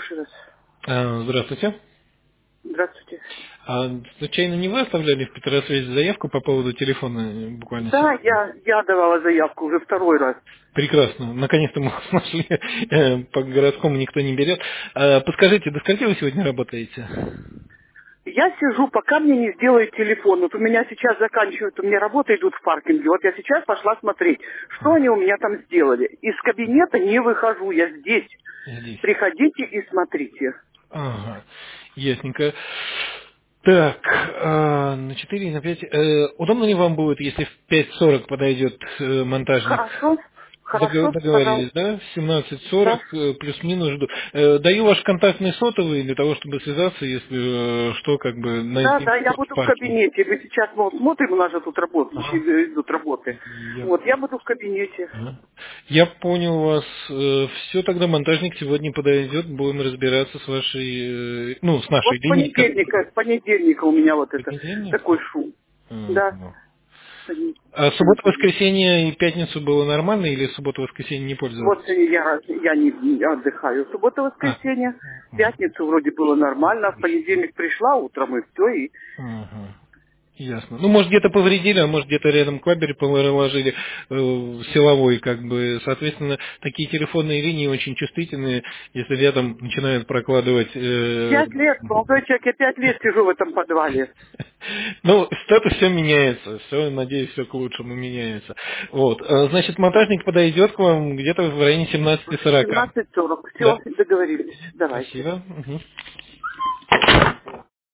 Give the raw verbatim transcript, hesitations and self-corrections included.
слушаю вас. А, Здравствуйте. Здравствуйте. А, случайно не вы оставляли в Петросвязи заявку по поводу телефона буквально Да, сегодня? я, я давала заявку уже второй раз. Прекрасно. Наконец-то мы вас нашли. Э, По городскому никто не берет. А, Подскажите, до скольки вы сегодня работаете? Я сижу, пока мне не сделают телефон. Вот у меня сейчас заканчивают, у меня работа идут в паркинге. Вот я сейчас пошла смотреть, что они у меня там сделали. Из кабинета не выхожу, я здесь. Здесь. Приходите и смотрите. Ага. Ясненько. Так, а, на четыре, на пять. Э, удобно ли вам будет, если в пять сорок подойдет э, монтажник? Хорошо, Догов- хорошо, Договорились, пожалуйста. да? В семнадцать сорок Да, э, плюс-минус жду. Э, Даю ваш контактный сотовый для того, чтобы связаться, если э, что, как бы да, найти да, я в буду в парке. кабинете. Мы сейчас ну, вот смотрим, у нас же тут работы, Ага. идут работы. Я, Вот, я буду в кабинете. ага. Я понял вас. Все, тогда монтажник сегодня подойдет, будем разбираться с вашей, э, ну, с нашей Вот с линией. как- понедельника, с понедельника у меня вот это Понедельник? такой шум. Да. Ага. Пони- А суббота, понедельник. воскресенье и пятницу было нормально или суббота, воскресенье не Вот пользовались? я, я не не отдыхаю. Суббота, А. воскресенье. В Ага. пятницу вроде было нормально, а в понедельник пришла утром и все. И Ага. Ясно. Ну, может, где-то повредили, а может, где-то рядом клабер положили э, силовой, как бы. Соответственно, такие телефонные линии очень чувствительные, если рядом начинают прокладывать... э, пять лет, молодой человек, я пять лет сижу в этом подвале. Ну, что-то все меняется, все, надеюсь, все к лучшему меняется. Вот. Э, Значит, монтажник подойдет к вам где-то в районе семнадцати сорока. семнадцать сорок. Да. Все, договорились. Давайте. Спасибо. Мгм.